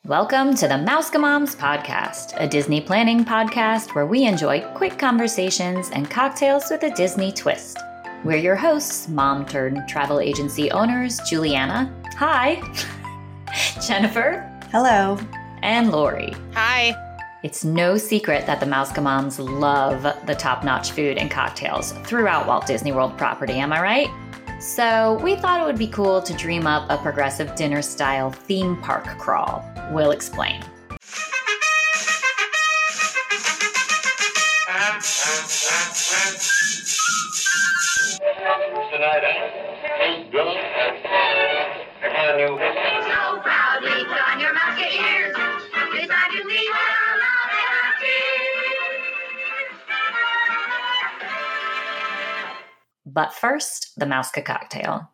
Welcome to the Mousecamoms Podcast, a Disney planning podcast where we enjoy quick conversations and cocktails with a Disney twist. We're your hosts, mom-turned-travel agency owners, Juliana. Hi. Jennifer. Hello. And Lori. Hi. It's no secret that the Mousecamoms love the top-notch food and cocktails throughout Walt Disney World property, am I right? So we thought it would be cool to dream up a progressive dinner-style theme park crawl. We'll explain. Tonight, so proudly put on your musketeers. Beside you leave our love and our tears. But first, the Mouska cocktail.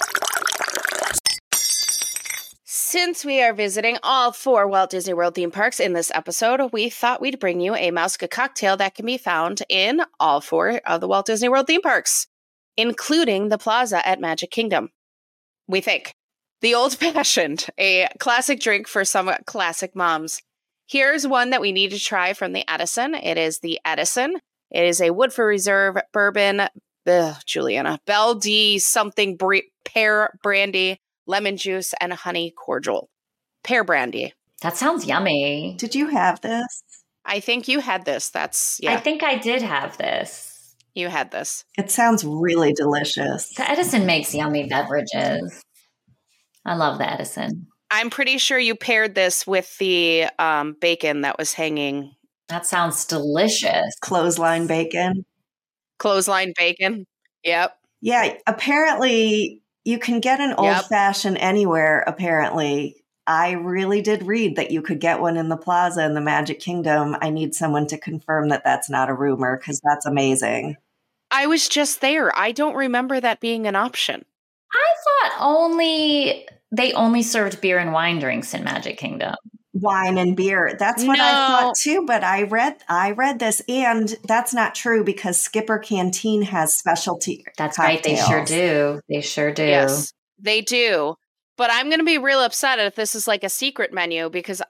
Since we are visiting all 4 Walt Disney World theme parks in this episode, we thought we'd bring you a Mouska cocktail that can be found in all 4 of the Walt Disney World theme parks, including the Plaza at Magic Kingdom. We think. The Old Fashioned, a classic drink for some classic moms. Here's one that we need to try from the Edison. It is the Edison. It is a Woodford Reserve bourbon, Juliana, Belle D something pear brandy, lemon juice, and honey cordial. Pear brandy. That sounds yummy. Did you have this? I think you had this. I think I did have this. You had this. It sounds really delicious. The Edison makes yummy beverages. I love the Edison. I'm pretty sure you paired this with the bacon that was hanging. That sounds delicious. Clothesline bacon. Clothesline bacon. Yep. Yeah, apparently you can get an old fashioned anywhere, apparently. I really did read that you could get one in the Plaza in the Magic Kingdom. I need someone to confirm that that's not a rumor because that's amazing. I was just there. I don't remember that being an option. I thought they only served beer and wine drinks in Magic Kingdom. Wine and beer. That's what I thought too, but I read this and that's not true because Skipper Canteen has specialty That's cocktails. Right, they sure do. They sure do. Yes, they do. But I'm going to be real upset if this is like a secret menu because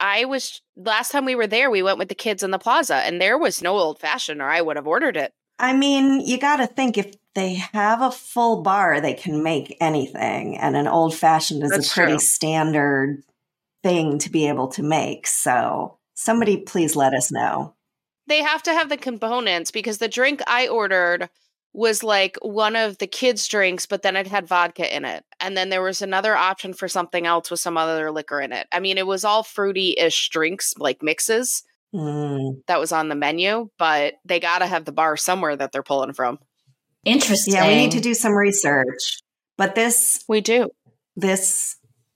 last time we were there, we went with the kids in the Plaza and there was no old fashioned or I would have ordered it. I mean, you got to think if they have a full bar, they can make anything. And an old fashioned is a pretty standard thing to be able to make. So somebody please let us know. They have to have the components because the drink I ordered was like one of the kids' drinks, but then it had vodka in it. And then there was another option for something else with some other liquor in it. I mean, it was all fruity-ish drinks, like mixes. That was on the menu, but they got to have the bar somewhere that they're pulling from. Interesting. Yeah, we need to do some research. But we do. This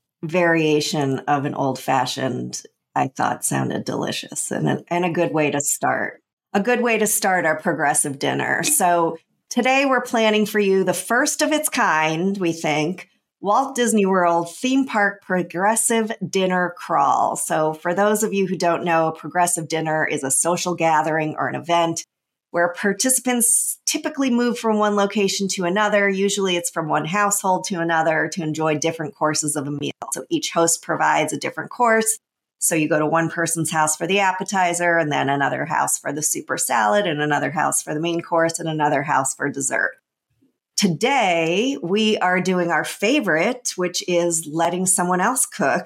variation of an old fashioned, I thought sounded delicious and a good way to start. A good way to start our progressive dinner. So today we're planning for you the first of its kind, we think, Walt Disney World theme park progressive dinner crawl. So for those of you who don't know, a progressive dinner is a social gathering or an event where participants typically move from one location to another. Usually it's from one household to another to enjoy different courses of a meal. So each host provides a different course. So you go to one person's house for the appetizer and then another house for the super salad and another house for the main course and another house for dessert. Today, we are doing our favorite, which is letting someone else cook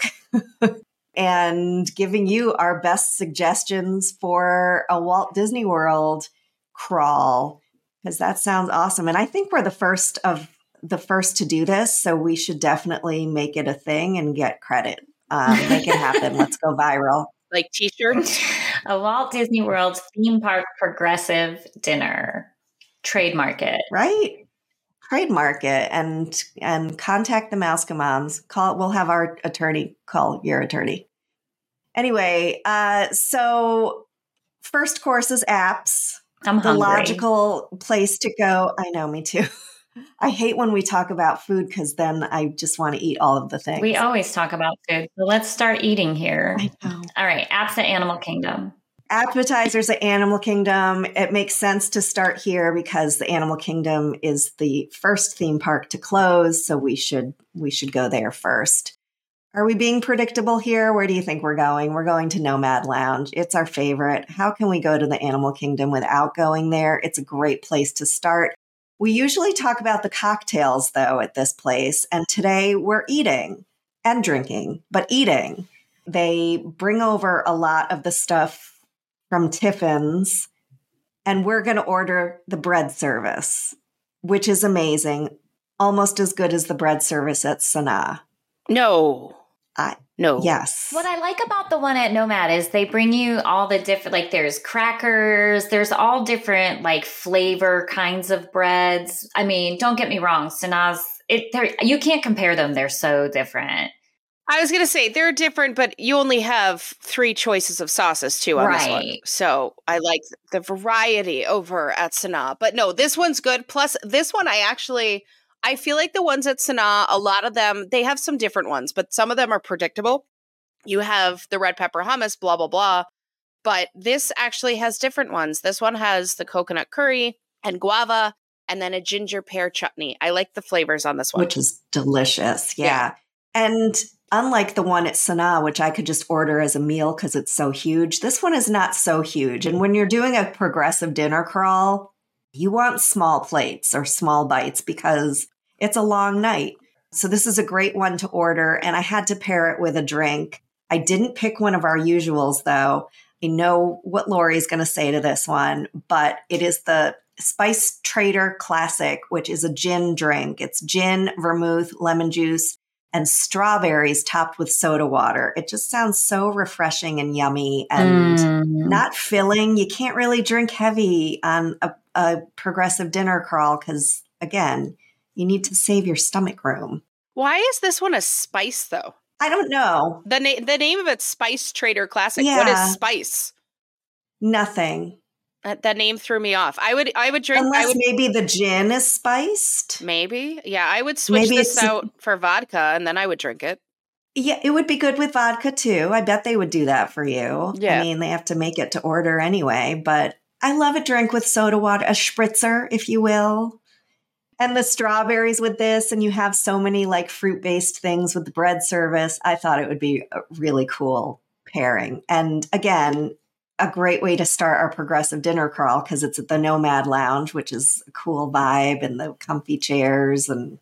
and giving you our best suggestions for a Walt Disney World crawl, because that sounds awesome. And I think we're the first to do this, so we should definitely make it a thing and get credit. Make it happen. Let's go viral. Like t-shirts? A Walt Disney World theme park progressive dinner. Trademark it. Right? Trademark it and contact the Mousecamoms. We'll have our attorney call your attorney. Anyway, so first course is apps. I'm hungry. The logical place to go. I know, me too. I hate when we talk about food because then I just want to eat all of the things. We always talk about food. So let's start eating here. I know. All right. Apps at Animal Kingdom. Appetizers at Animal Kingdom. It makes sense to start here because the Animal Kingdom is the first theme park to close. So we should go there first. Are we being predictable here? Where do you think we're going? We're going to Nomad Lounge. It's our favorite. How can we go to the animal kingdom without going there? It's a great place to start. We usually talk about the cocktails, though, at this place. And today we're eating and drinking, but eating. They bring over a lot of the stuff from Tiffin's, and we're going to order the bread service, which is amazing. Almost as good as the bread service at Sanaa. No. No. Yes. What I like about the one at Nomad is they bring you all the different, like there's crackers, there's all different like flavor kinds of breads. I mean, don't get me wrong, Sanaa's, you can't compare them. They're so different. I was going to say they're different, but you only have 3 choices of sauces too on this one. So I like the variety over at Sanaa. But no, this one's good. Plus this one, I feel like the ones at Sanaa, a lot of them, they have some different ones, but some of them are predictable. You have the red pepper hummus, blah, blah, blah. But this actually has different ones. This one has the coconut curry and guava and then a ginger pear chutney. I like the flavors on this one. Which is delicious. Yeah. And unlike the one at Sanaa, which I could just order as a meal because it's so huge, this one is not so huge. And when you're doing a progressive dinner crawl, you want small plates or small bites because it's a long night. So this is a great one to order. And I had to pair it with a drink. I didn't pick one of our usuals, though. I know what Lori's going to say to this one, but it is the Spice Trader Classic, which is a gin drink. It's gin, vermouth, lemon juice, and strawberries topped with soda water. It just sounds so refreshing and yummy and not filling. You can't really drink heavy on a progressive dinner crawl because, again, you need to save your stomach room. Why is this one a spice, though? I don't know. The name of it's Spice Trader Classic. Yeah. What is spice? Nothing. That name threw me off. I would drink. Unless maybe the gin is spiced. Maybe. Yeah, I would switch this out for vodka and then I would drink it. Yeah, it would be good with vodka too. I bet they would do that for you. Yeah. I mean, they have to make it to order anyway, but I love a drink with soda water, a spritzer, if you will. And the strawberries with this, and you have so many like fruit-based things with the bread service. I thought it would be a really cool pairing. And again, a great way to start our progressive dinner crawl because it's at the Nomad Lounge, which is a cool vibe and the comfy chairs and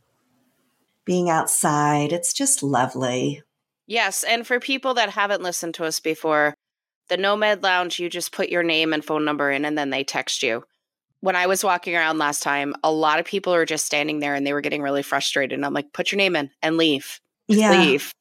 being outside. It's just lovely. Yes. And for people that haven't listened to us before, the Nomad Lounge, you just put your name and phone number in and then they text you. When I was walking around last time, a lot of people were just standing there and they were getting really frustrated. And I'm like, put your name in and leave. Just leave.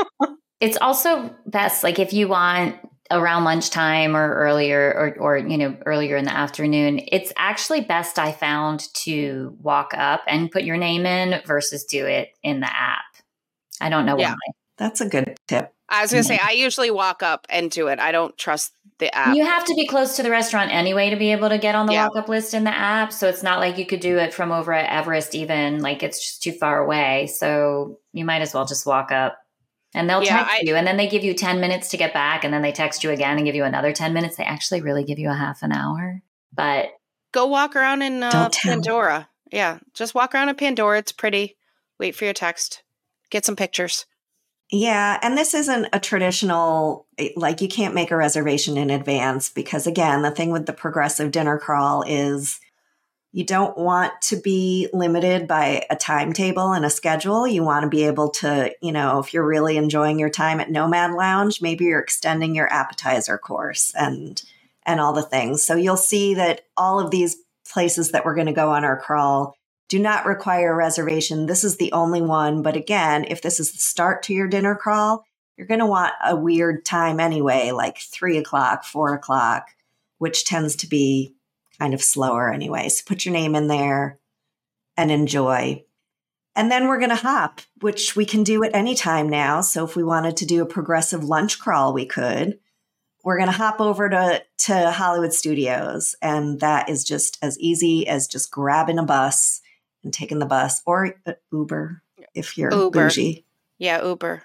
It's also best, like if you want around lunchtime or earlier or earlier in the afternoon, it's actually best, I found, to walk up and put your name in versus do it in the app. I don't know why. That's a good tip. I was going to say, I usually walk up and do it. I don't trust the app. You have to be close to the restaurant anyway to be able to get on the walk-up list in the app. So it's not like you could do it from over at Everest even. Like it's just too far away. So you might as well just walk up. And they'll text you, and then they give you 10 minutes to get back, and then they text you again and give you another 10 minutes. They actually really give you a half an hour. But go walk around in Pandora. Yeah, just walk around in Pandora. It's pretty. Wait for your text. Get some pictures. Yeah, and this isn't a traditional, like you can't make a reservation in advance because, again, the thing with the progressive dinner crawl is you don't want to be limited by a timetable and a schedule. You want to be able to, if you're really enjoying your time at Nomad Lounge, maybe you're extending your appetizer course and all the things. So you'll see that all of these places that we're going to go on our crawl do not require a reservation. This is the only one. But again, if this is the start to your dinner crawl, you're going to want a weird time anyway, like 3:00, 4:00, which tends to be kind of slower anyway. So put your name in there and enjoy. And then we're going to hop, which we can do at any time now. So if we wanted to do a progressive lunch crawl, we could. We're going to hop over to Hollywood Studios. And that is just as easy as just grabbing a bus and taking the bus or Uber if you're bougie. Yeah, Uber.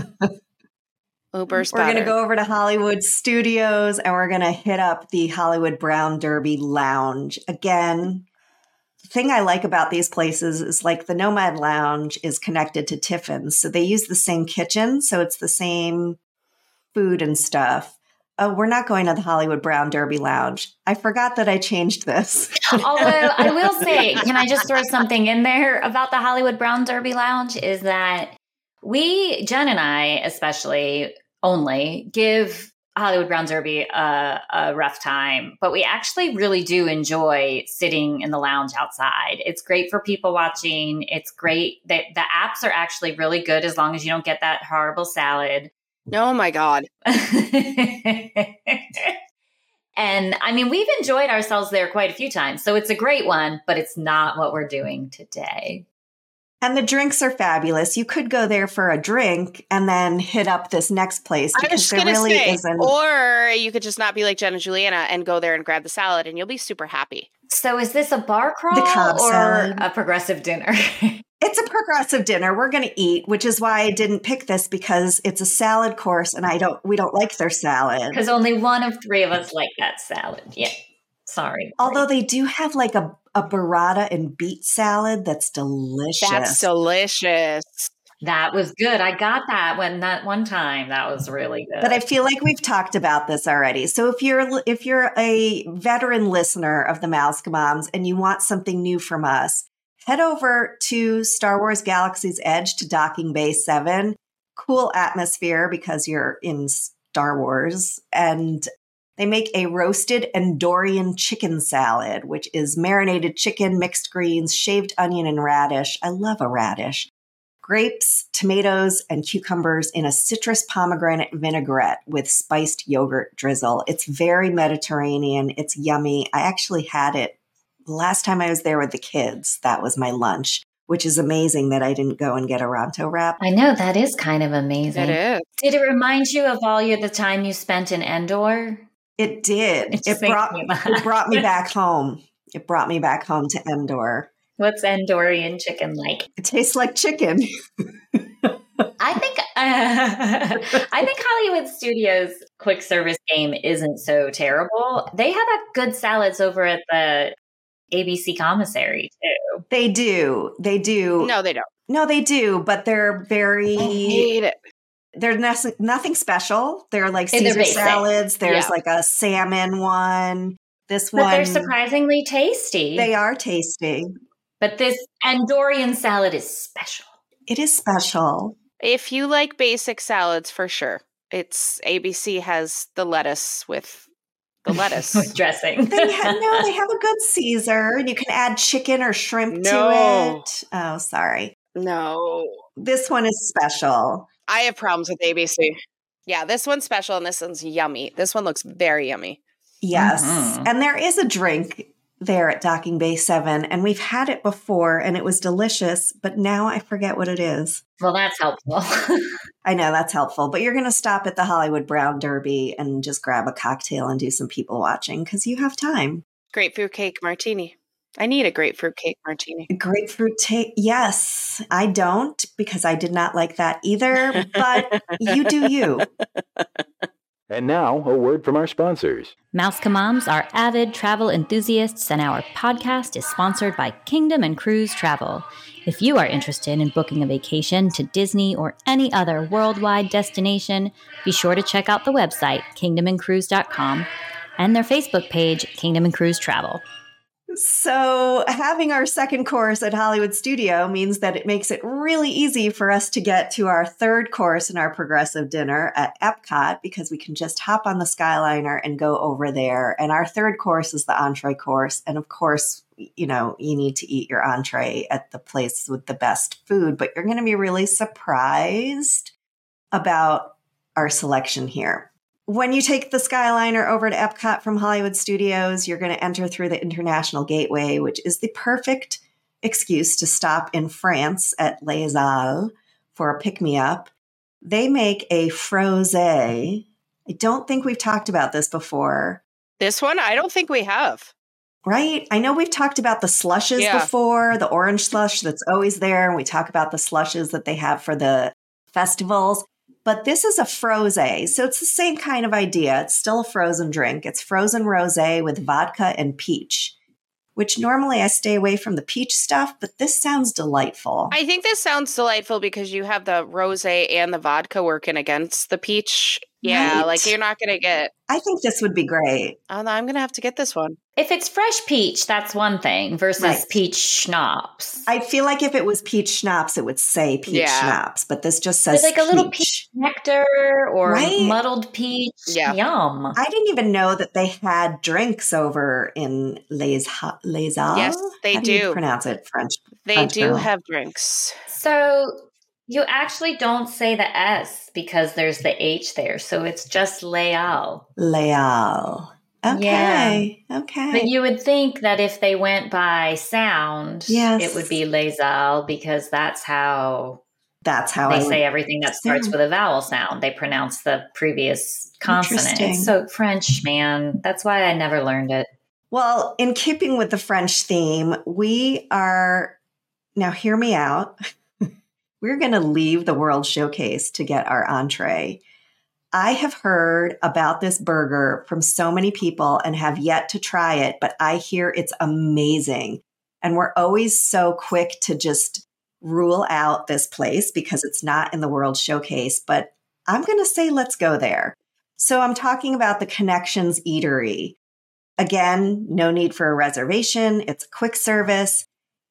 Uber's We're going to go over to Hollywood Studios and we're going to hit up the Hollywood Brown Derby Lounge. Again, thing I like about these places is like the Nomad Lounge is connected to Tiffin's. So they use the same kitchen. So it's the same food and stuff. Oh, we're not going to the Hollywood Brown Derby Lounge. I forgot that I changed this. Although I will say, can I just throw something in there about the Hollywood Brown Derby Lounge is that Jen and I especially only give Hollywood Brown Derby a rough time, but we actually really do enjoy sitting in the lounge outside. It's great for people watching. It's great that the apps are actually really good as long as you don't get that horrible salad. Oh my God. And I mean, we've enjoyed ourselves there quite a few times. So it's a great one, but it's not what we're doing today. And the drinks are fabulous. You could go there for a drink and then hit up this next place because there really isn't. Or you could just not be like Jen and Juliana and go there and grab the salad and you'll be super happy. So is this a bar crawl or salad. A progressive dinner? It's a progressive dinner. We're going to eat, which is why I didn't pick this because it's a salad course and we don't like their salad. Because only one of three of us like that salad. Yeah. Sorry. Although they do have like a burrata and beet salad that's delicious. That's delicious. That was good. I got that one time. That was really good. But I feel like we've talked about this already. So if you're a veteran listener of the Mouse Moms and you want something new from us, head over to Star Wars Galaxy's Edge to Docking Bay 7. Cool atmosphere because you're in Star Wars. And they make a roasted Andorian chicken salad, which is marinated chicken, mixed greens, shaved onion, and radish. I love a radish. Grapes, tomatoes, and cucumbers in a citrus pomegranate vinaigrette with spiced yogurt drizzle. It's very Mediterranean. It's yummy. I actually had it the last time I was there with the kids. That was my lunch, which is amazing that I didn't go and get a Ronto wrap. I know, that is kind of amazing. It is. Did it remind you of the time you spent in Endor? It did. It brought me back home. It brought me back home to Endor. What's Andorian chicken like? It tastes like chicken. I think Hollywood Studios quick service game isn't so terrible. They have good salads over at the ABC commissary too. They do. No, they don't. No, they do, but they're very... I hate it. They're nothing special. They're like Caesar salads. There's like a salmon one. But they're surprisingly tasty. They are tasty. But this Andorian salad is special. It is special. If you like basic salads, for sure. ABC has the lettuce with the lettuce. With dressing. They have a good Caesar, and you can add chicken or shrimp to it. Oh, sorry. No. This one is special. I have problems with ABC. Yeah, this one's special, and this one's yummy. This one looks very yummy. Yes. Mm-hmm. And there is a drink there at Docking Bay 7, and we've had it before, and it was delicious, but now I forget what it is. Well, that's helpful. I know, that's helpful. But you're going to stop at the Hollywood Brown Derby and just grab a cocktail and do some people watching because you have time. Grapefruit cake martini. I need a grapefruit cake martini. Yes, I don't because I did not like that either, but you do you. And now, a word from our sponsors. Mouse Moms are avid travel enthusiasts, and our podcast is sponsored by Kingdom and Cruise Travel. If you are interested in booking a vacation to Disney or any other worldwide destination, be sure to check out the website, kingdomandcruise.com, and their Facebook page, Kingdom and Cruise Travel. So having our second course at Hollywood Studio means that it makes it really easy for us to get to our third course in our progressive dinner at Epcot because we can just hop on the Skyliner and go over there. And our third course is the entree course. And of course, you need to eat your entree at the place with the best food, but you're going to be really surprised about our selection here. When you take the Skyliner over to Epcot from Hollywood Studios, you're going to enter through the International Gateway, which is the perfect excuse to stop in France at Les Halles for a pick-me-up. They make a frosé. I don't think we've talked about this before. This one, I don't think we have. Right? I know we've talked about the slushes before, the orange slush that's always there, and we talk about the slushes that they have for the festivals. But this is a frosé, so it's the same kind of idea. It's still a frozen drink. It's frozen rosé with vodka and peach. which normally I stay away from the peach stuff, but this sounds delightful. I think this sounds delightful because you have the rosé and the vodka working against the peach. Yeah, Right. like you're not going to get, I think this would be great. oh no, I'm going to have to get this one. If it's fresh peach, that's one thing versus Right. peach schnapps. I feel like if it was peach schnapps, it would say peach Yeah. schnapps, but this just But says like a little peach nectar or Right? muddled peach. Yeah. Yum. I didn't even know that they had drinks over in Les Halles. Yes, they How do you do. pronounce it? French. They French do girl. have drinks. So you actually don't say the S because there's the H there. So it's just Leal. Leal. Okay. Okay. But you would think that if they went by sound, Yes. it would be Lesal because that's how That's how they I say everything that starts Yeah. with a vowel sound. They pronounce the previous consonant. Interesting. It's so French, man. That's why I never learned it. Well, in keeping with the French theme, we are now hear me out. We're going to leave the World Showcase to get our entree. I have heard about this burger from so many people and have yet to try it, but I hear it's amazing. And we're always so quick to just rule out this place because it's not in the World Showcase, but I'm going to say let's go there. So I'm talking about the Connections Eatery. Again, no need for a reservation. It's a quick service.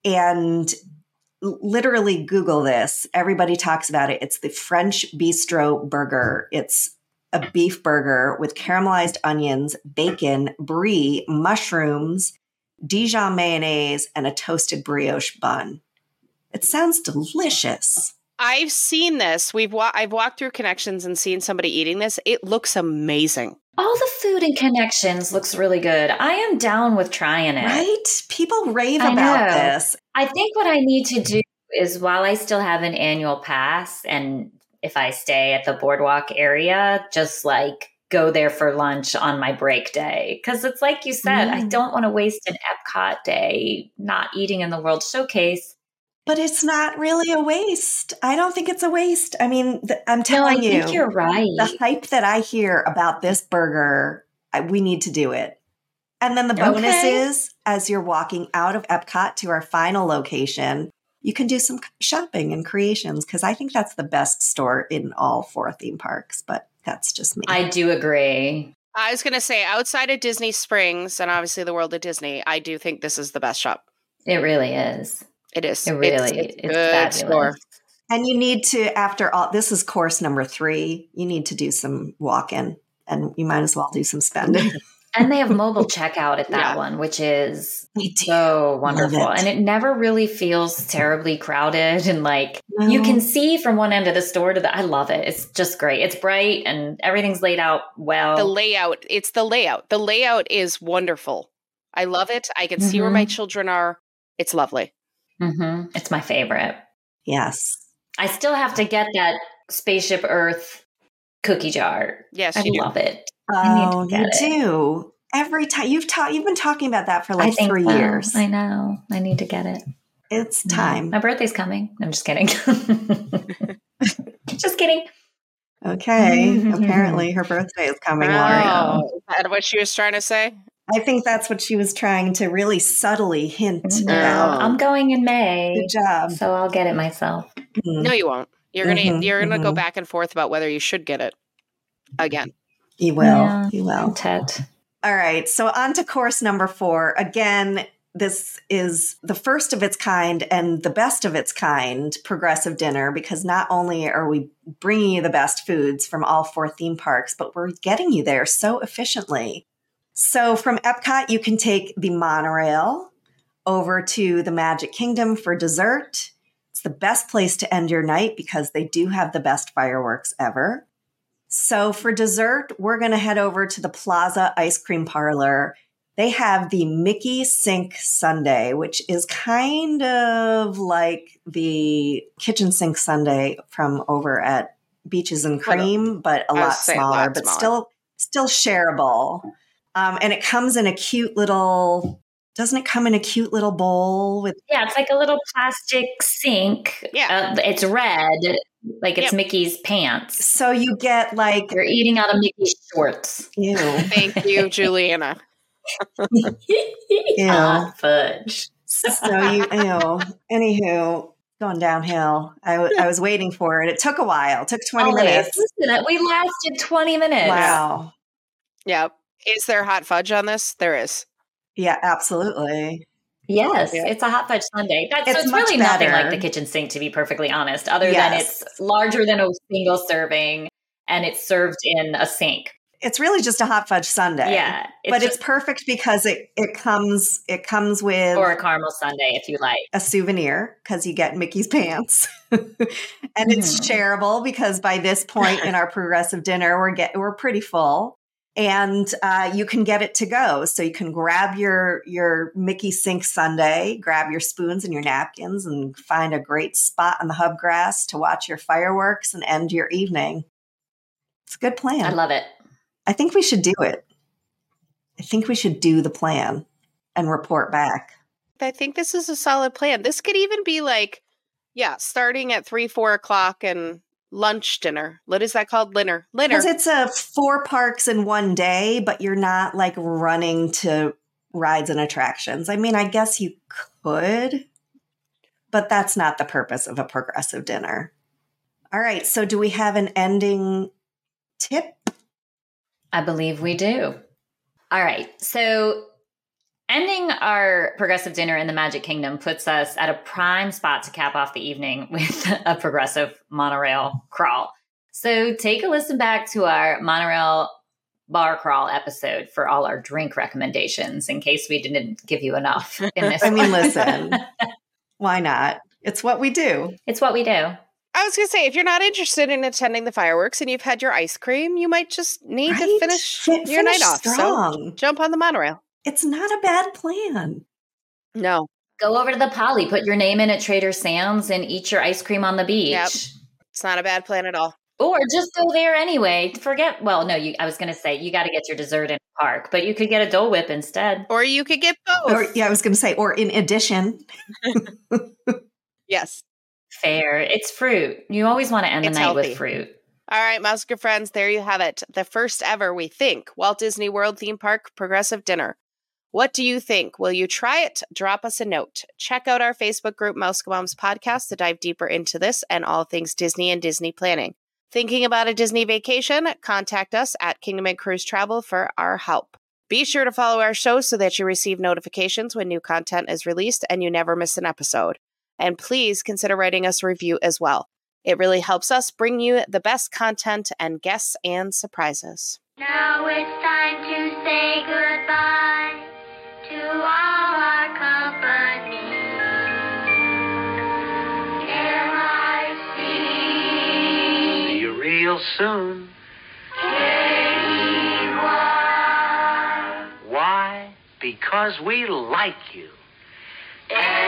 And literally Google this. Everybody talks about it. It's the French Bistro Burger. It's a beef burger with caramelized onions, bacon, brie, mushrooms, Dijon mayonnaise, and a toasted brioche bun. It sounds delicious. I've seen this. I've walked through Connections and seen somebody eating this. It looks amazing. All the food in Connections looks really good. I am down with trying it. Right? People rave I about know. this. I think what I need to do is while I still have an annual pass and if I stay at the boardwalk area, just like go there for lunch on my break day. Because it's like you said, I don't want to waste an Epcot day not eating in the World Showcase. But it's not really a waste. I don't think it's a waste. I mean, I'm telling I you, think you're right. the hype that I hear about this burger, we need to do it. And then the bonus Okay. is, as you're walking out of Epcot to our final location, you can do some shopping and creations because I think that's the best store in all 4 theme parks. But that's just me. I do agree. I was going to say, outside of Disney Springs and obviously the World of Disney, I do think this is the best shop. It really is. It is. It really it's it's good fabulous. store. And you need to, after all, this is course number 3, you need to do some walk-in and you might as well do some spending. And they have mobile checkout at that Yeah. one, which is We do. so wonderful. Love it. And it never really feels terribly crowded. And like you No. can see from one end of the store to the, I love it. It's just great. It's bright and everything's laid out well. The layout. It's the layout. The layout is wonderful. I love it. I can see where my children are. It's lovely. It's my favorite. Yes. I still have to get that Spaceship Earth cookie jar. Yes, I you do. love it. I need Oh, to you get it. do. Every time you've been talking about that for I like think 3 so. years. I know. I need to get it. It's time. My birthday's coming. I'm just kidding. Just kidding. Okay. Apparently her birthday is coming, Laurie. Oh, is that what she was trying to say? I think that's what she was trying to really subtly hint No, about. I'm going in May, Good job. so I'll get it myself. Mhm. No, you won't. You're gonna go mhm. back and forth about whether you should get it again. You will. Yeah. You will. Tet. All right. So on to course number 4. Again, this is the first of its kind and the best of its kind progressive dinner because not only are we bringing you the best foods from all 4 theme parks, but we're getting you there so efficiently. So from Epcot, you can take the monorail over to the Magic Kingdom for dessert. It's the best place to end your night because they do have the best fireworks ever. So for dessert, we're going to head over to the Plaza Ice Cream Parlor. They have the Mickey Sink Sundae, which is kind of like the kitchen sink sundae from over at Beaches and Cream, but a I was lot saying smaller, lot but smaller. still shareable. And it comes in a cute little, doesn't it come in a cute little bowl with, Yeah, it's like a little plastic sink. Yeah. It's red, like it's Yep. Mickey's pants. so you get like, You're eating out of Mickey's shorts. ew. Thank you, Juliana. Hot fudge. Anywho, going downhill. I was waiting for it. It took a while. It took 20 minutes. Listen, we lasted 20 minutes. Wow. Yep. Is there hot fudge on this? There is. Yeah, absolutely. Yes, Yeah. it's a hot fudge sundae. So It's it's much really nothing better. like the kitchen sink, to be perfectly honest, other than Yes. it's larger than a single serving and it's served in a sink. It's really just a hot fudge sundae. Yeah. But it's perfect because it comes with or a caramel sundae if you like. a souvenir because you get Mickey's pants. And it's shareable because by this point in our progressive dinner, we're pretty full. And you can get it to go. So you can grab your Mickey sink sundae, grab your spoons and your napkins, and find a great spot on the hubgrass to watch your fireworks and end your evening. It's a good plan. I love it. I think we should do it. I think we should do the plan and report back. I think this is a solid plan. This could even be like, starting at 3-4 o'clock and lunch dinner. What is that called? Dinner. Because it's 4 parks in one day, but you're not like running to rides and attractions. I mean, I guess you could, but that's not the purpose of a progressive dinner. All right. So do we have an ending tip? I believe we do. All right. So ending our progressive dinner in the Magic Kingdom puts us at a prime spot to cap off the evening with a progressive monorail crawl. So take a listen back to our monorail bar crawl episode for all our drink recommendations in case we didn't give you enough in this. I mean, listen, why not? It's what we do. It's what we do. I was going to say, if you're not interested in attending the fireworks and you've had your ice cream, you might just need to finish your night off. Strong. So jump on the monorail. It's not a bad plan. No. Go over to the Poly, put your name in at Trader Sam's and eat your ice cream on the beach. Yep. It's not a bad plan at all. Or just go there anyway. I was going to say you got to get your dessert in the park, but you could get a Dole Whip instead. Or you could get both. I was going to say, or in addition. Yes. Fair. It's fruit. You always want to end the night healthy. with fruit. All right, Mouseketeer friends, there you have it. The first ever, we think, Walt Disney World theme park progressive dinner. What do you think? Will you try it? Drop us a note. Check out our Facebook group, Mouse Moms Podcast, to dive deeper into this and all things Disney and Disney planning. Thinking about a Disney vacation? Contact us at Kingdom and Cruise Travel for our help. Be sure to follow our show so that you receive notifications when new content is released and you never miss an episode. And please consider writing us a review as well. It really helps us bring you the best content and guests and surprises. Now it's time to say goodbye to all our company. M-I-C. See you real soon. K-E-Y. Why? Because we like you.